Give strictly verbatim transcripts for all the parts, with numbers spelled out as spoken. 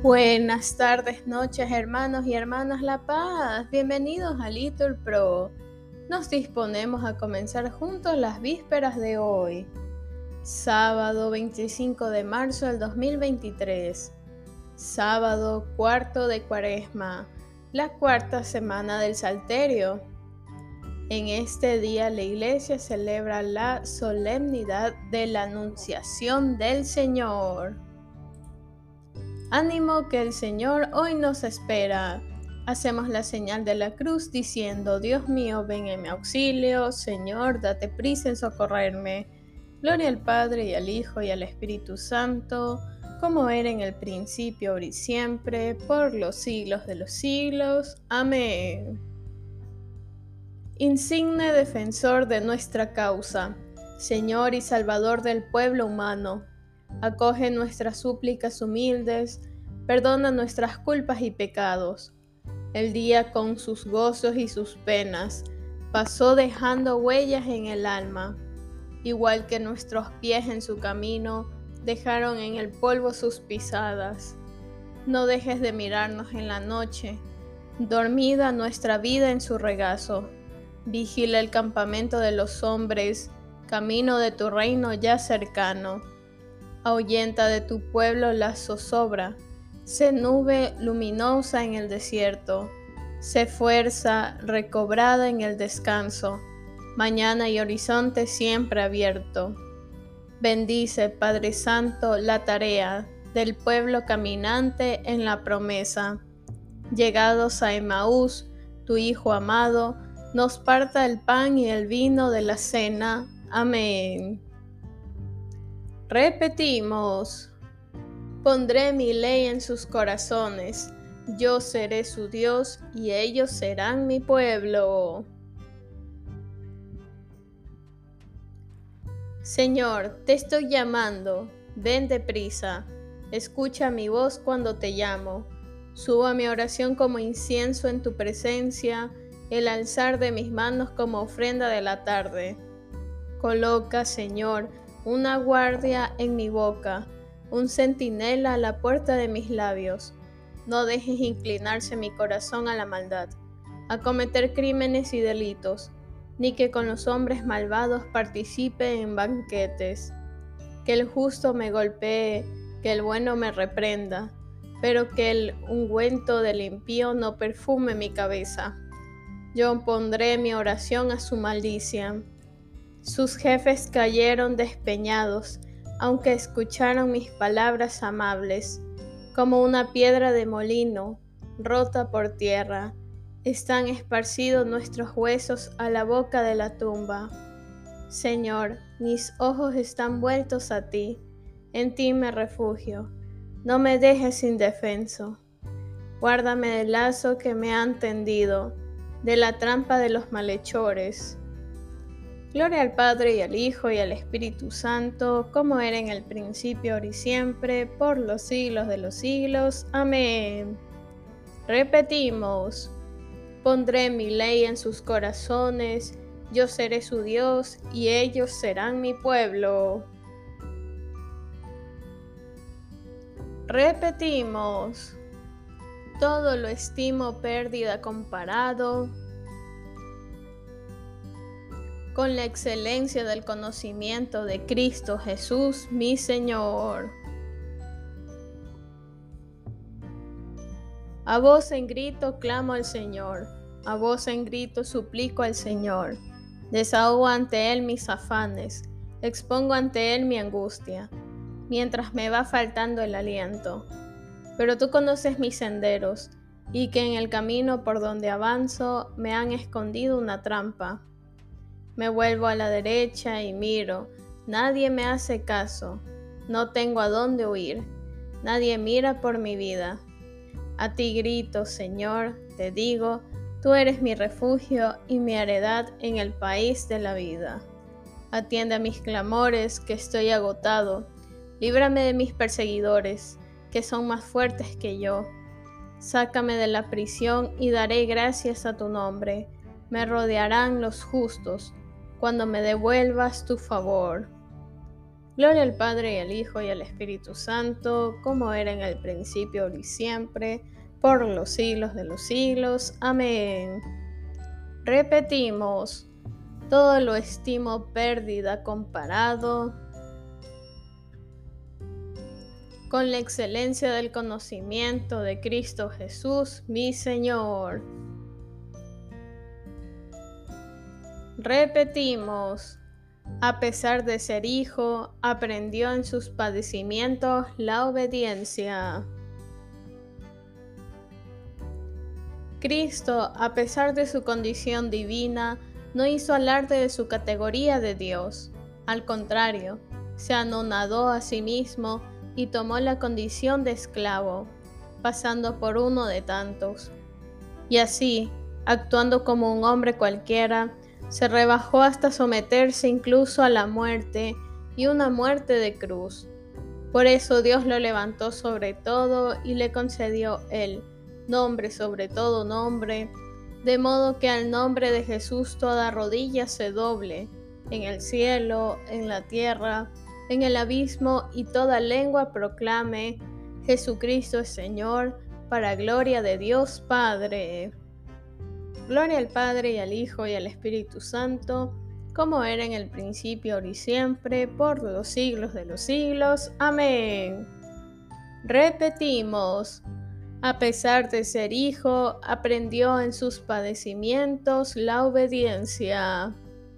Buenas tardes, noches, hermanos y hermanas La Paz. Bienvenidos a Little Pro. Nos disponemos a comenzar juntos las vísperas de hoy, sábado veinticinco de marzo del dos mil veintitrés, sábado cuarto de Cuaresma, la cuarta semana del Salterio. En este día la Iglesia celebra la solemnidad de la Anunciación del Señor. Ánimo que el Señor hoy nos espera. Hacemos la señal de la cruz diciendo: Dios mío, ven en mi auxilio. Señor, date prisa en socorrerme. Gloria al Padre y al Hijo y al Espíritu Santo, como era en el principio, ahora y siempre, por los siglos de los siglos. Amén. Insigne defensor de nuestra causa, Señor y Salvador del pueblo humano, acoge nuestras súplicas humildes, perdona nuestras culpas y pecados. El día con sus gozos y sus penas pasó dejando huellas en el alma, igual que nuestros pies en su camino dejaron en el polvo sus pisadas. No dejes de mirarnos en la noche, dormida nuestra vida en su regazo. Vigila el campamento de los hombres, camino de tu reino ya cercano. Ahuyenta de tu pueblo la zozobra, sé nube luminosa en el desierto, sé fuerza recobrada en el descanso, mañana y horizonte siempre abierto. Bendice, Padre Santo, la tarea del pueblo caminante en la promesa. Llegados a Emaús, tu Hijo amado, nos parta el pan y el vino de la cena. Amén. Repetimos: pondré mi ley en sus corazones, yo seré su Dios y ellos serán mi pueblo. Señor, te estoy llamando, ven deprisa, escucha mi voz cuando te llamo. Subo a mi oración como incienso en tu presencia, el alzar de mis manos como ofrenda de la tarde. Coloca, Señor, una guardia en mi boca, un centinela a la puerta de mis labios. No dejes inclinarse mi corazón a la maldad, a cometer crímenes y delitos, ni que con los hombres malvados participe en banquetes. Que el justo me golpee, que el bueno me reprenda, pero que el ungüento del impío no perfume mi cabeza. Yo pondré mi oración a su maldición. Sus jefes cayeron despeñados, aunque escucharon mis palabras amables. Como una piedra de molino, rota por tierra, están esparcidos nuestros huesos a la boca de la tumba. Señor, mis ojos están vueltos a ti, en ti me refugio. No me dejes indefenso. Guárdame del lazo que me han tendido, de la trampa de los malhechores. Gloria al Padre y al Hijo y al Espíritu Santo, como era en el principio, ahora y siempre, por los siglos de los siglos. Amén. Repetimos: pondré mi ley en sus corazones, yo seré su Dios y ellos serán mi pueblo. Repetimos: todo lo estimo pérdida comparado con la excelencia del conocimiento de Cristo Jesús, mi Señor. A voz en grito clamo al Señor, a voz en grito suplico al Señor. Desahogo ante Él mis afanes, expongo ante Él mi angustia, mientras me va faltando el aliento. Pero tú conoces mis senderos, y que en el camino por donde avanzo me han escondido una trampa. Me vuelvo a la derecha y miro, nadie me hace caso, no tengo a dónde huir, nadie mira por mi vida. A ti grito, Señor, te digo, tú eres mi refugio y mi heredad en el país de la vida. Atiende a mis clamores, que estoy agotado, líbrame de mis perseguidores, que son más fuertes que yo. Sácame de la prisión y daré gracias a tu nombre, me rodearán los justos, cuando me devuelvas tu favor. Gloria al Padre y al Hijo y al Espíritu Santo, como era en el principio, ahora y siempre, por los siglos de los siglos. Amén. Repetimos, todo lo estimo pérdida comparado con la excelencia del conocimiento de Cristo Jesús, mi Señor. Repetimos, a pesar de ser hijo, aprendió en sus padecimientos la obediencia. Cristo, a pesar de su condición divina, no hizo alarde de su categoría de Dios. Al contrario, se anonadó a sí mismo y tomó la condición de esclavo, pasando por uno de tantos. Y así, actuando como un hombre cualquiera, se rebajó hasta someterse incluso a la muerte, y una muerte de cruz. Por eso Dios lo levantó sobre todo y le concedió el nombre sobre todo nombre, de modo que al nombre de Jesús toda rodilla se doble, en el cielo, en la tierra, en el abismo, y toda lengua proclame: Jesucristo es Señor, para gloria de Dios Padre. Gloria al Padre y al Hijo y al Espíritu Santo, como era en el principio, ahora y siempre, por los siglos de los siglos. Amén. Repetimos, a pesar de ser hijo, aprendió en sus padecimientos la obediencia.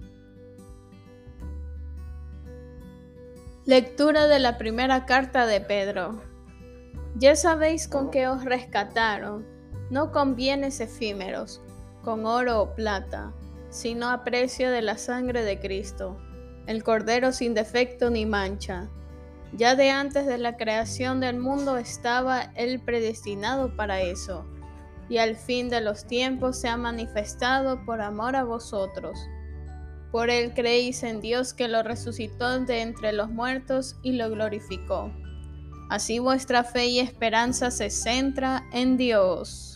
Lectura de la primera carta de Pedro. Ya sabéis con qué os rescataron, no con bienes efímeros, con oro o plata, sino a precio de la sangre de Cristo, el Cordero sin defecto ni mancha. Ya de antes de la creación del mundo estaba Él predestinado para eso, y al fin de los tiempos se ha manifestado por amor a vosotros. Por Él creéis en Dios, que lo resucitó de entre los muertos y lo glorificó. Así vuestra fe y esperanza se centra en Dios.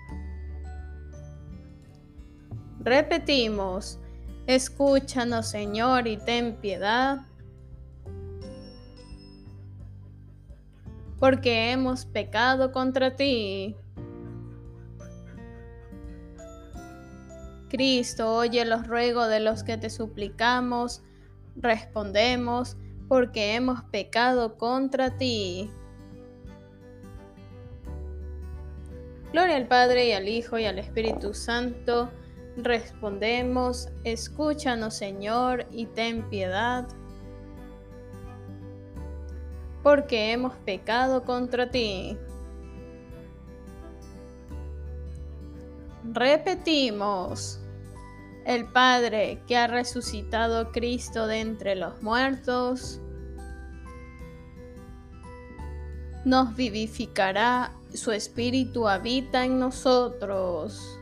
Repetimos, escúchanos, Señor, y ten piedad, porque hemos pecado contra ti. Cristo, oye los ruegos de los que te suplicamos. Respondemos, porque hemos pecado contra ti. Gloria al Padre y al Hijo y al Espíritu Santo. Respondemos, escúchanos, Señor, y ten piedad, porque hemos pecado contra ti. Repetimos, el Padre que ha resucitado a Cristo de entre los muertos, nos vivificará, su Espíritu habita en nosotros.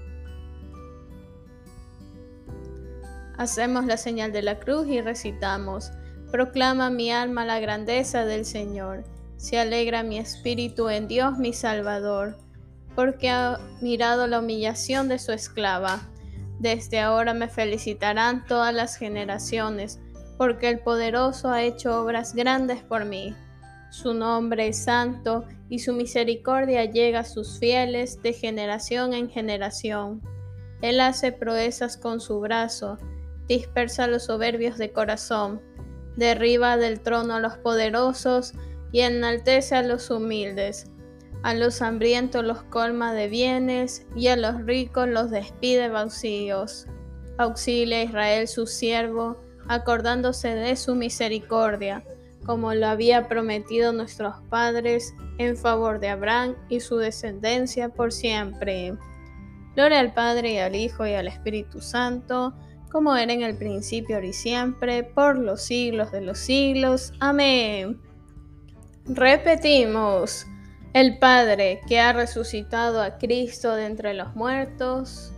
Hacemos la señal de la cruz y recitamos: proclama mi alma la grandeza del Señor, se alegra mi espíritu en Dios mi Salvador, porque ha mirado la humillación de su esclava. Desde ahora me felicitarán todas las generaciones, porque el Poderoso ha hecho obras grandes por mí. Su nombre es santo, y su misericordia llega a sus fieles de generación en generación. Él hace proezas con su brazo, dispersa a los soberbios de corazón, derriba del trono a los poderosos y enaltece a los humildes. A los hambrientos los colma de bienes y a los ricos los despide vacíos. Auxilia a Israel su siervo, acordándose de su misericordia, como lo había prometido nuestros padres, en favor de Abraham y su descendencia por siempre. Gloria al Padre y al Hijo y al Espíritu Santo, como era en el principio, ahora y siempre, por los siglos de los siglos. Amén. Repetimos, el Padre que ha resucitado a Cristo de entre los muertos,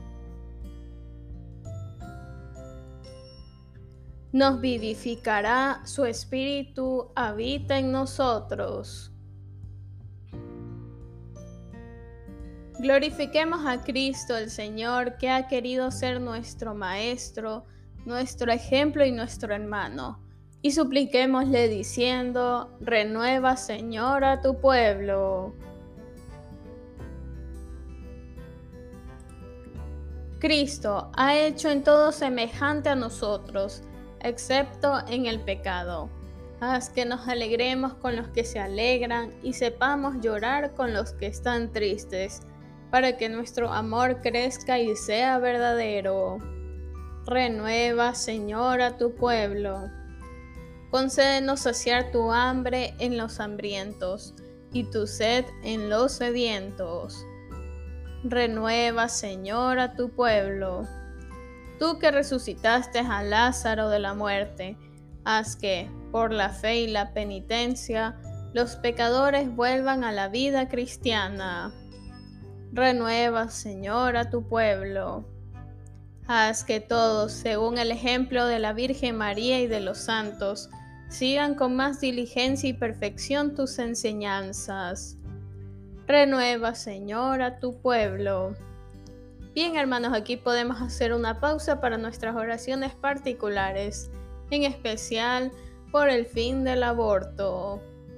nos vivificará, su Espíritu habita en nosotros. Glorifiquemos a Cristo el Señor, que ha querido ser nuestro Maestro, nuestro ejemplo y nuestro hermano. y supliquémosle diciendo: renueva, Señor, a tu pueblo. Cristo ha hecho en todo semejante a nosotros, excepto en el pecado. Haz que nos alegremos con los que se alegran y sepamos llorar con los que están tristes, para que nuestro amor crezca y sea verdadero. Renueva, Señor, a tu pueblo. Concédenos saciar tu hambre en los hambrientos y tu sed en los sedientos. Renueva, Señor, a tu pueblo. Tú que resucitaste a Lázaro de la muerte, haz que, por la fe y la penitencia, los pecadores vuelvan a la vida cristiana. Renueva, Señor, a tu pueblo. Haz que todos, según el ejemplo de la Virgen María y de los santos, sigan con más diligencia y perfección tus enseñanzas. Renueva, Señor, a tu pueblo. Bien, hermanos, aquí podemos hacer una pausa para nuestras oraciones particulares, en especial por el fin del aborto.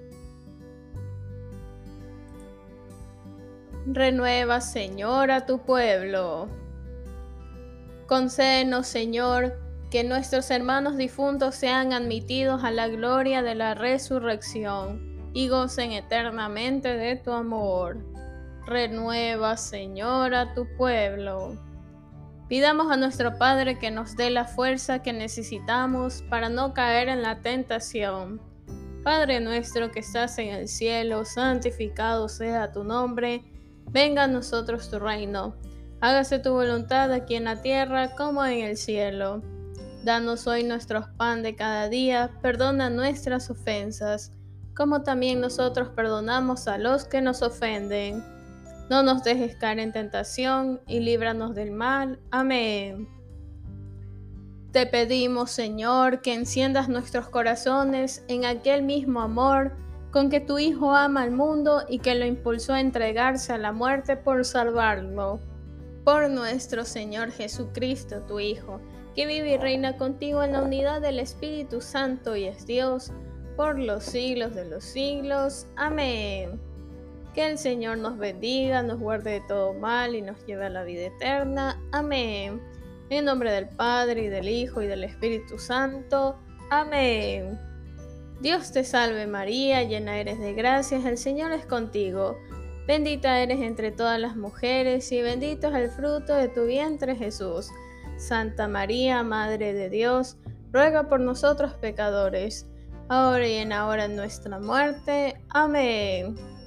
Renueva, Señor, a tu pueblo. Concédenos, Señor, que nuestros hermanos difuntos sean admitidos a la gloria de la resurrección y gocen eternamente de tu amor. Renueva, Señor, a tu pueblo. Pidamos a nuestro Padre que nos dé la fuerza que necesitamos para no caer en la tentación. Padre nuestro que estás en el cielo, santificado sea tu nombre. Venga a nosotros tu reino. Hágase tu voluntad aquí en la tierra como en el cielo. Danos hoy nuestro pan de cada día, perdona nuestras ofensas, como también nosotros perdonamos a los que nos ofenden. No nos dejes caer en tentación y líbranos del mal. Amén. Te pedimos, Señor, que enciendas nuestros corazones en aquel mismo amor con que tu Hijo ama al mundo y que lo impulsó a entregarse a la muerte por salvarlo. Por nuestro Señor Jesucristo, tu Hijo, que vive y reina contigo en la unidad del Espíritu Santo y es Dios, por los siglos de los siglos. Amén. Que el Señor nos bendiga, nos guarde de todo mal y nos lleve a la vida eterna. Amén. En nombre del Padre, y del Hijo, y del Espíritu Santo. Amén. Dios te salve María, llena eres de gracias, el Señor es contigo. Bendita eres entre todas las mujeres, y bendito es el fruto de tu vientre Jesús. Santa María, Madre de Dios, ruega por nosotros pecadores, ahora y en la hora de nuestra muerte. Amén.